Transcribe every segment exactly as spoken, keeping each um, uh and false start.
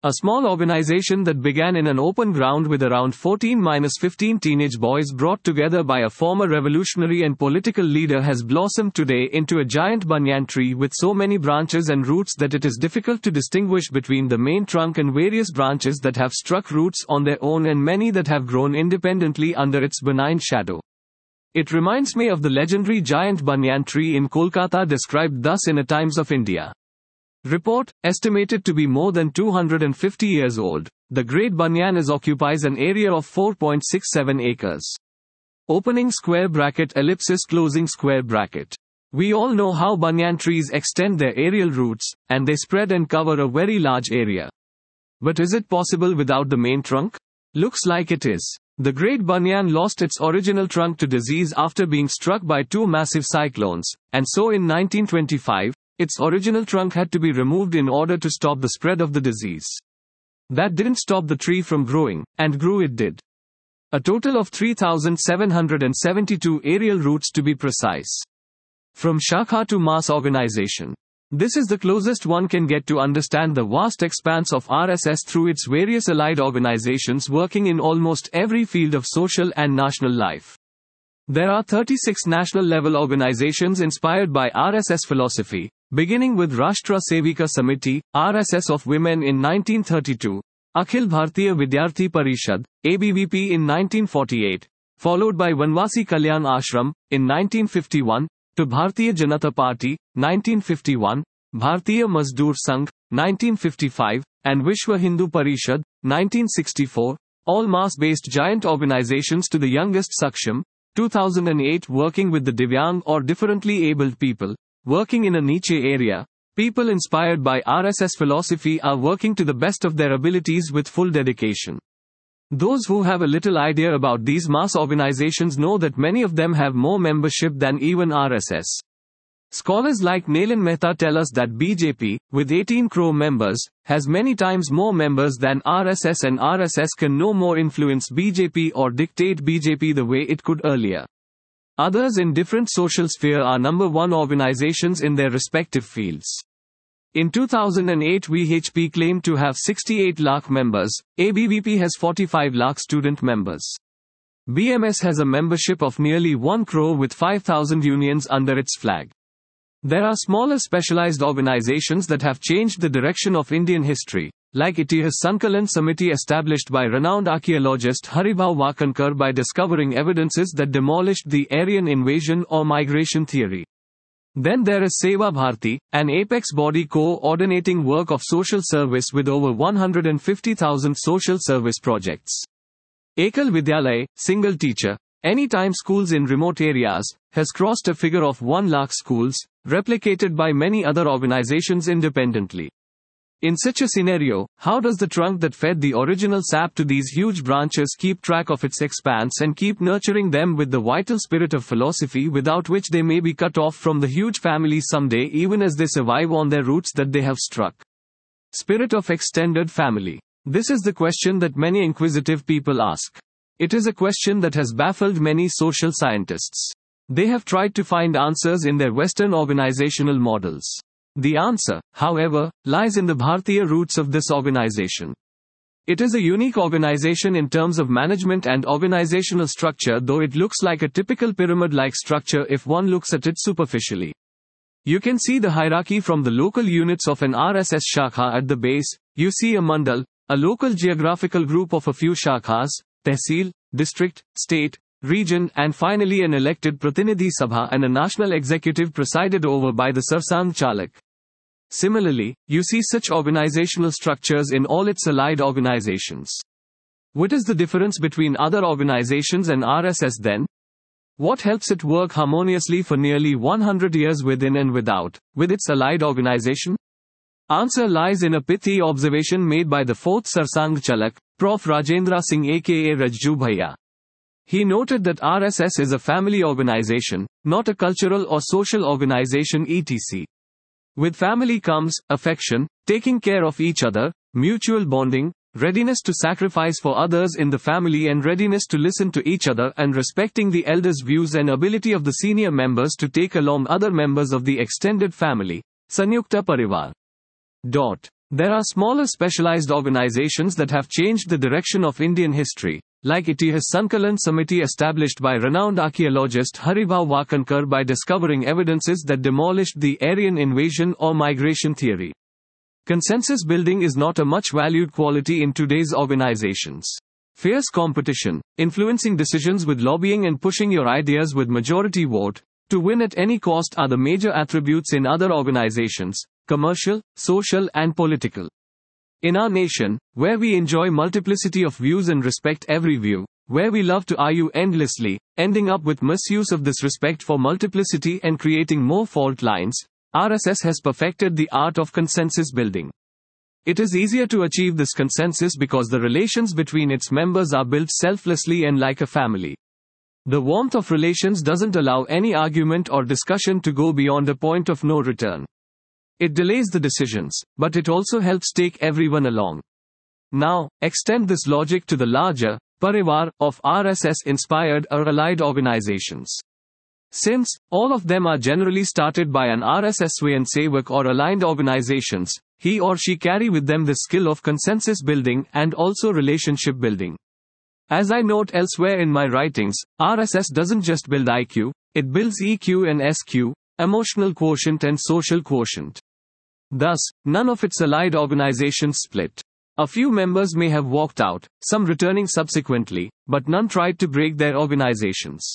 A small organization that began in an open ground with around fourteen to fifteen teenage boys brought together by a former revolutionary and political leader has blossomed today into a giant banyan tree with so many branches and roots that it is difficult to distinguish between the main trunk and various branches that have struck roots on their own and many that have grown independently under its benign shadow. It reminds me of the legendary giant banyan tree in Kolkata described thus in A Times of India. Report, estimated to be more than two hundred fifty years old, the Great Banyan is occupies an area of four point six seven acres. Opening square bracket ellipsis closing square bracket. We all know how banyan trees extend their aerial roots, and they spread and cover a very large area. But is it possible without the main trunk? Looks like it is. The Great Banyan lost its original trunk to disease after being struck by two massive cyclones, and so in nineteen twenty-five, its original trunk had to be removed in order to stop the spread of the disease. That didn't stop the tree from growing, and grew it did. A total of three thousand seven hundred seventy-two aerial roots to be precise. From Shakha to mass organization. This is the closest one can get to understand the vast expanse of R S S through its various allied organizations working in almost every field of social and national life. There are thirty-six national-level organizations inspired by R S S philosophy, beginning with Rashtra Sevika Samiti, R S S of Women in nineteen thirty-two, Akhil Bhartiya Vidyarthi Parishad, A B V P in nineteen forty-eight, followed by Vanwasi Kalyan Ashram, in nineteen fifty-one, to Bhartiya Janata Party, nineteen fifty-one, Bhartiya Mazdoor Sangh, nineteen fifty-five, and Vishwa Hindu Parishad, nineteen sixty-four, all mass-based giant organizations to the youngest Saksham, two thousand eight working with the Divyang or differently abled people, working in a niche area. People inspired by R S S philosophy are working to the best of their abilities with full dedication. Those who have a little idea about these mass organizations know that many of them have more membership than even R S S. Scholars like Nailan Mehta tell us that B J P, with eighteen crore members, has many times more members than R S S, and R S S can no more influence B J P or dictate B J P the way it could earlier. Others in different social sphere are number one organizations in their respective fields. In two thousand eight V H P claimed to have sixty-eight lakh members, A B V P has forty-five lakh student members. B M S has a membership of nearly one crore with five thousand unions under its flag. There are smaller specialized organizations that have changed the direction of Indian history, like Itihas Sankalan Samiti established by renowned archaeologist Haribhau Wakankar by discovering evidences that demolished the Aryan invasion or migration theory. Then there is Seva Bharti, an apex body coordinating work of social service with over one hundred fifty thousand social service projects. Ekal Vidyalay, single teacher, anytime schools in remote areas, has crossed a figure of one lakh schools, replicated by many other organizations independently. In such a scenario, how does the trunk that fed the original sap to these huge branches keep track of its expanse and keep nurturing them with the vital spirit of philosophy without which they may be cut off from the huge family someday even as they survive on their roots that they have struck? Spirit of extended family. This is the question that many inquisitive people ask. It is a question that has baffled many social scientists. They have tried to find answers in their Western organizational models. The answer, however, lies in the Bhartiya roots of this organization. It is a unique organization in terms of management and organizational structure, though it looks like a typical pyramid-like structure if one looks at it superficially. You can see the hierarchy from the local units of an R S S Shakha at the base. You see a mandal, a local geographical group of a few shakhas, tehsil, district, state, region, and finally an elected Pratinidhi Sabha and a national executive presided over by the Sarsang Chalak. Similarly, you see such organizational structures in all its allied organizations. What is the difference between other organizations and R S S then? What helps it work harmoniously for nearly one hundred years within and without, with its allied organization? Answer lies in a pithy observation made by the fourth Sarsang Chalak, Professor Rajendra Singh aka Rajju Bhaiya. He noted that R S S is a family organization, not a cultural or social organization et cetera. With family comes affection, taking care of each other, mutual bonding, readiness to sacrifice for others in the family and readiness to listen to each other and respecting the elders' views and ability of the senior members to take along other members of the extended family. Sanyukta Parivar. Dot. There are smaller specialized organizations that have changed the direction of Indian history, like Itihas Sankalan Samiti established by renowned archaeologist Haribhau Wakankar by discovering evidences that demolished the Aryan invasion or migration theory. Consensus building is not a much valued quality in today's organizations. Fierce competition, influencing decisions with lobbying and pushing your ideas with majority vote to win at any cost are the major attributes in other organizations, commercial, social and political. In our nation, where we enjoy multiplicity of views and respect every view, where we love to argue endlessly, ending up with misuse of this respect for multiplicity and creating more fault lines, R S S has perfected the art of consensus building. It is easier to achieve this consensus because the relations between its members are built selflessly and like a family. The warmth of relations doesn't allow any argument or discussion to go beyond a point of no return. It delays the decisions, but it also helps take everyone along. Now, extend this logic to the larger parivar of R S S-inspired or allied organizations. Since all of them are generally started by an R S S Swayansevak or aligned organizations, he or she carry with them the skill of consensus building and also relationship building. As I note elsewhere in my writings, R S S doesn't just build I Q, it builds E Q and S Q, emotional quotient and social quotient. Thus, none of its allied organizations split. A few members may have walked out, some returning subsequently, but none tried to break their organizations.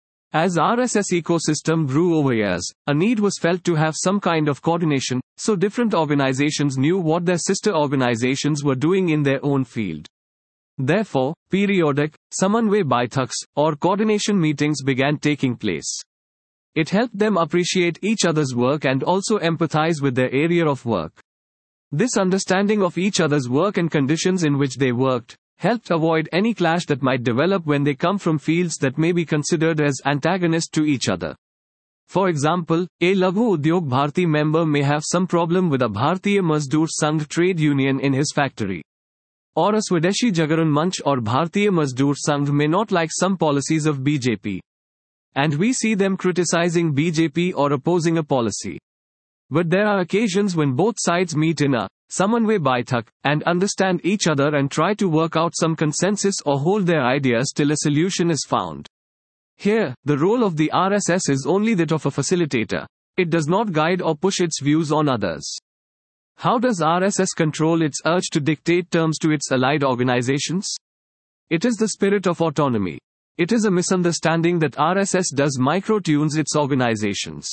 As R S S ecosystem grew over years, a need was felt to have some kind of coordination, so different organizations knew what their sister organizations were doing in their own field. Therefore, periodic, Samanvay Baithaks, or coordination meetings began taking place. It helped them appreciate each other's work and also empathize with their area of work. This understanding of each other's work and conditions in which they worked helped avoid any clash that might develop when they come from fields that may be considered as antagonist to each other. For example, a Laghu Udyog Bharti member may have some problem with a Bharatiya Mazdoor Sangh trade union in his factory. Or a Swadeshi Jagaran Manch or Bharatiya Mazdoor Sangh may not like some policies of B J P. And we see them criticizing B J P or opposing a policy. But there are occasions when both sides meet in a Samanvay Baithak and understand each other and try to work out some consensus or hold their ideas till a solution is found. Here, the role of the R S S is only that of a facilitator. It does not guide or push its views on others. How does R S S control its urge to dictate terms to its allied organizations? It is the spirit of autonomy. It is a misunderstanding that R S S does micro-tunes its organizations.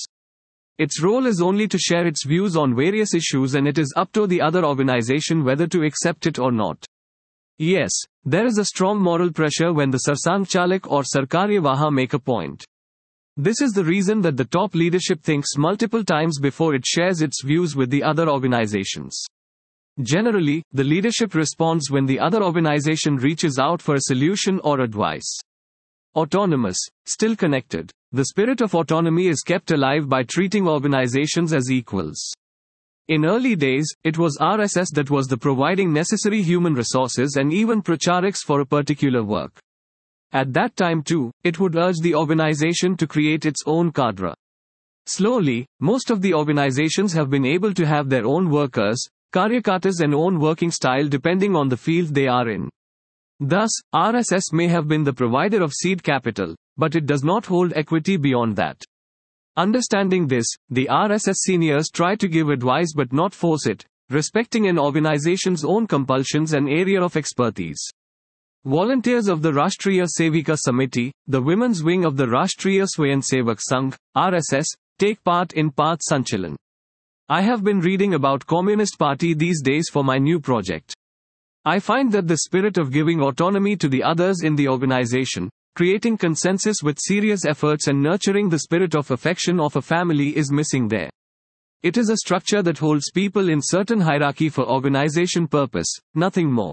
Its role is only to share its views on various issues and it is up to the other organization whether to accept it or not. Yes, there is a strong moral pressure when the Sarsangchalak or Sarkaryawaha make a point. This is the reason that the top leadership thinks multiple times before it shares its views with the other organizations. Generally, the leadership responds when the other organization reaches out for a solution or advice. Autonomous, still connected. The spirit of autonomy is kept alive by treating organizations as equals. In early days, it was R S S that was the providing necessary human resources and even pracharaks for a particular work. At that time too, it would urge the organization to create its own cadre. Slowly, most of the organizations have been able to have their own workers, karyakartas and own working style depending on the field they are in. Thus, R S S may have been the provider of seed capital, but it does not hold equity beyond that. Understanding this, the R S S seniors try to give advice but not force it, respecting an organization's own compulsions and area of expertise. Volunteers of the Rashtriya Sevika Samiti, the women's wing of the Rashtriya Swayansevak Sangh, R S S, take part in Path Sanchalan. I have been reading about Communist Party these days for my new project. I find that the spirit of giving autonomy to the others in the organization, creating consensus with serious efforts and nurturing the spirit of affection of a family is missing there. It is a structure that holds people in certain hierarchy for organization purpose, nothing more.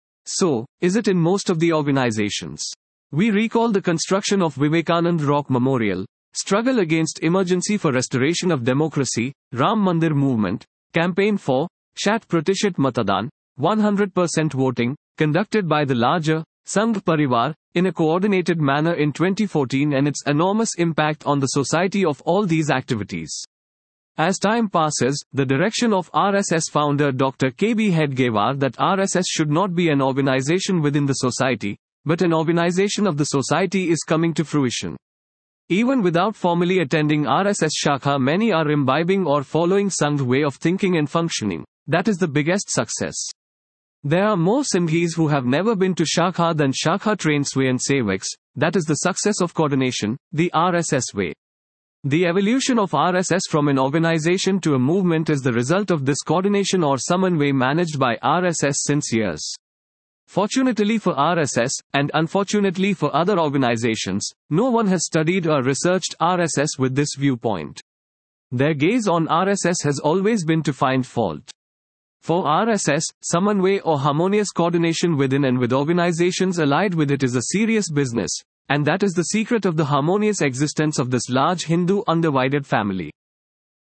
So, is it in most of the organizations? We recall the construction of Vivekanand Rock Memorial, struggle against emergency for restoration of democracy, Ram Mandir movement, campaign for Shat Pratishat Matadan, one hundred percent voting, conducted by the larger Sangh Parivar, in a coordinated manner in twenty fourteen and its enormous impact on the society of all these activities. As time passes, the direction of R S S founder Doctor K B Hedgewar that R S S should not be an organization within the society, but an organization of the society is coming to fruition. Even without formally attending R S S Shakha, many are imbibing or following Sangh's way of thinking and functioning. That is the biggest success. There are more Singhis who have never been to Shakha than Shakha-trained Swayamsevaks. That is the success of coordination, the R S S way. The evolution of R S S from an organization to a movement is the result of this coordination or Samanvay managed by R S S since years. Fortunately for R S S, and unfortunately for other organizations, no one has studied or researched R S S with this viewpoint. Their gaze on R S S has always been to find fault. For R S S, Samanvay or harmonious coordination within and with organizations allied with it is a serious business, and that is the secret of the harmonious existence of this large Hindu undivided family.